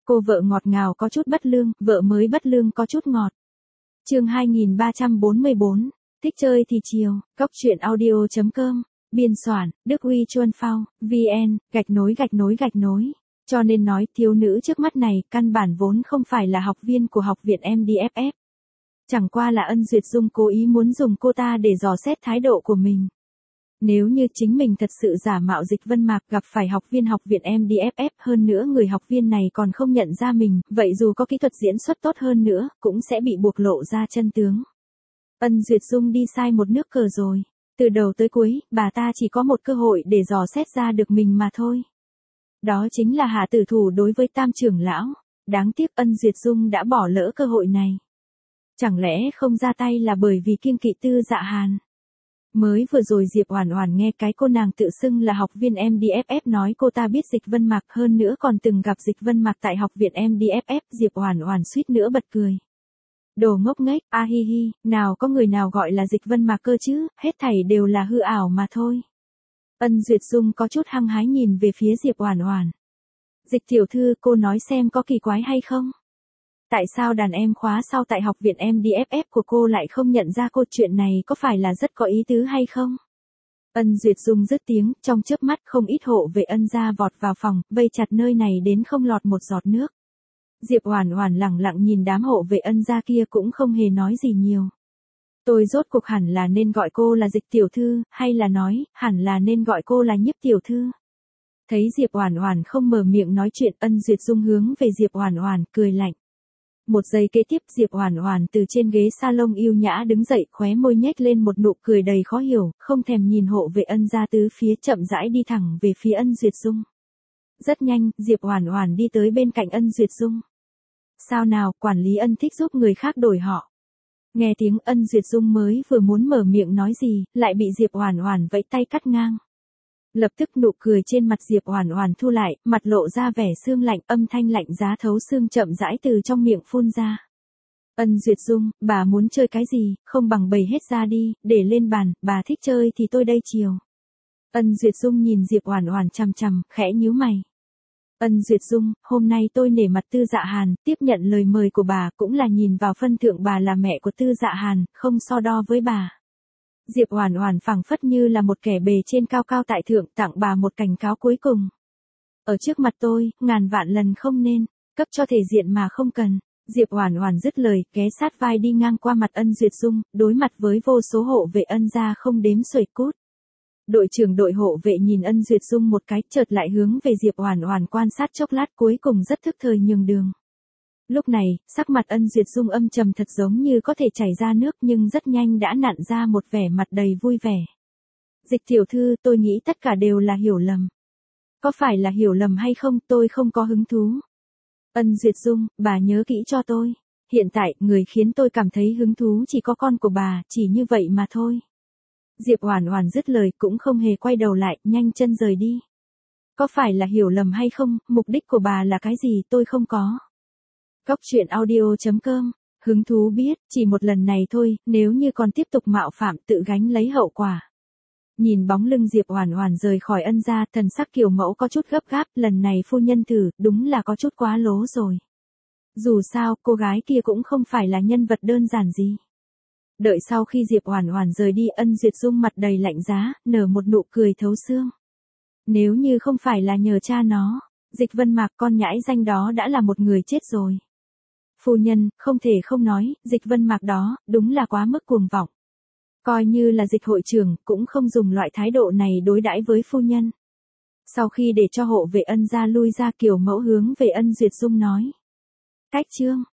Cô vợ ngọt ngào có chút bất lương, vợ mới bất lương có chút ngọt. Chương 2344, thích chơi thì chiều, góc truyện audio.com, biên soạn, Đức Huy Chuân Phao, VN, gạch nối. Cho nên nói thiếu nữ trước mắt này căn bản vốn không phải là học viên của học viện MDFF. Chẳng qua là Ân Duyệt Dung cố ý muốn dùng cô ta để dò xét thái độ của mình. Nếu như chính mình thật sự giả mạo Dịch Vân Mạc gặp phải học viên học viện MDFF hơn nữa người học viên này còn không nhận ra mình, vậy dù có kỹ thuật diễn xuất tốt hơn nữa, cũng sẽ bị buộc lộ ra chân tướng. Ân Duyệt Dung đi sai một nước cờ rồi. Từ đầu tới cuối, bà ta chỉ có một cơ hội để dò xét ra được mình mà thôi. Đó chính là hạ tử thủ đối với Tam trưởng lão. Đáng tiếc Ân Duyệt Dung đã bỏ lỡ cơ hội này. Chẳng lẽ không ra tay là bởi vì kiêng kỵ Tư Dạ Hàn? Mới vừa rồi Diệp Oản Oản nghe cái cô nàng tự xưng là học viên MDFF nói cô ta biết Dịch Vân Mạc hơn nữa còn từng gặp Dịch Vân Mạc tại học viện MDFF, Diệp Oản Oản suýt nữa bật cười. Đồ ngốc nghếch, a hi hi, nào có người nào gọi là Dịch Vân Mạc cơ chứ, hết thảy đều là hư ảo mà thôi. Ân Duyệt Dung có chút hăng hái nhìn về phía Diệp Oản Oản. Dịch tiểu thư, cô nói xem có kỳ quái hay không? Tại sao đàn em khóa sau tại học viện MDFF của cô lại không nhận ra cô, chuyện này có phải là rất có ý tứ hay không? Ân Duyệt Dung dứt tiếng, trong chớp mắt không ít hộ vệ Ân gia vọt vào phòng, vây chặt nơi này đến không lọt một giọt nước. Diệp Oản Oản lẳng lặng nhìn đám hộ vệ Ân gia kia cũng không hề nói gì nhiều. Tôi rốt cuộc hẳn là nên gọi cô là Dịch tiểu thư, hay là nói, hẳn là nên gọi cô là Nhiếp tiểu thư? Thấy Diệp Oản Oản không mở miệng nói chuyện, Ân Duyệt Dung hướng về Diệp Oản Oản cười lạnh. Một giây kế tiếp Diệp Oản Oản từ trên ghế salon yêu nhã đứng dậy, khóe môi nhếch lên một nụ cười đầy khó hiểu, không thèm nhìn hộ vệ Ân gia tứ phía, chậm rãi đi thẳng về phía Ân Duyệt Dung. Rất nhanh, Diệp Oản Oản đi tới bên cạnh Ân Duyệt Dung. Sao nào, quản lý Ân thích giúp người khác đổi họ. Nghe tiếng Ân Duyệt Dung mới vừa muốn mở miệng nói gì, lại bị Diệp Oản Oản vẫy tay cắt ngang. Lập tức nụ cười trên mặt Diệp Oản Oản thu lại, mặt lộ ra vẻ sương lạnh, âm thanh lạnh giá thấu xương chậm rãi từ trong miệng phun ra. Ân Duyệt Dung, bà muốn chơi cái gì, không bằng bày hết ra đi, để lên bàn, bà thích chơi thì tôi đây chiều. Ân Duyệt Dung nhìn Diệp Oản Oản chằm chằm, khẽ nhíu mày. Ân Duyệt Dung, hôm nay tôi nể mặt Tư Dạ Hàn, tiếp nhận lời mời của bà, cũng là nhìn vào phân thượng bà là mẹ của Tư Dạ Hàn, không so đo với bà. Diệp Oản Oản phảng phất như là một kẻ bề trên cao cao tại thượng, tặng bà một cảnh cáo cuối cùng. Ở trước mặt tôi, ngàn vạn lần không nên, cấp cho thể diện mà không cần. Diệp Oản Oản dứt lời, ghé sát vai đi ngang qua mặt Ân Duyệt Dung, đối mặt với vô số hộ vệ Ân gia không đếm xuể cút. Đội trưởng đội hộ vệ nhìn Ân Duyệt Dung một cái, chợt lại hướng về Diệp Oản Oản quan sát chốc lát, cuối cùng rất thức thời nhường đường. Lúc này, sắc mặt Ân Duyệt Dung âm trầm thật giống như có thể chảy ra nước, nhưng rất nhanh đã nặn ra một vẻ mặt đầy vui vẻ. Dịch tiểu thư, tôi nghĩ tất cả đều là hiểu lầm. Có phải là hiểu lầm hay không, tôi không có hứng thú. Ân Duyệt Dung, bà nhớ kỹ cho tôi. Hiện tại, người khiến tôi cảm thấy hứng thú chỉ có con của bà, chỉ như vậy mà thôi. Diệp Oản Oản dứt lời cũng không hề quay đầu lại, nhanh chân rời đi. Có phải là hiểu lầm hay không, mục đích của bà là cái gì tôi không có. Góc truyện audio.com, hứng thú biết, chỉ một lần này thôi, nếu như còn tiếp tục mạo phạm tự gánh lấy hậu quả. Nhìn bóng lưng Diệp Oản Oản rời khỏi Ân gia, thần sắc Kiều Mẫu có chút gấp gáp, lần này phu nhân thử, đúng là có chút quá lố rồi. Dù sao, cô gái kia cũng không phải là nhân vật đơn giản gì. Đợi sau khi Diệp Oản Oản rời đi, Ân Duyệt Dung mặt đầy lạnh giá, nở một nụ cười thấu xương. Nếu như không phải là nhờ cha nó, Dịch Vân Mạc con nhãi danh đó đã là một người chết rồi. Phu nhân, không thể không nói, Dịch Vân Mạc đó, đúng là quá mức cuồng vọng. Coi như là Dịch hội trưởng, cũng không dùng loại thái độ này đối đãi với phu nhân. Sau khi để cho hộ vệ Ân gia lui ra, Kiều Mẫu hướng về Ân Duyệt Dung nói. Cách chương.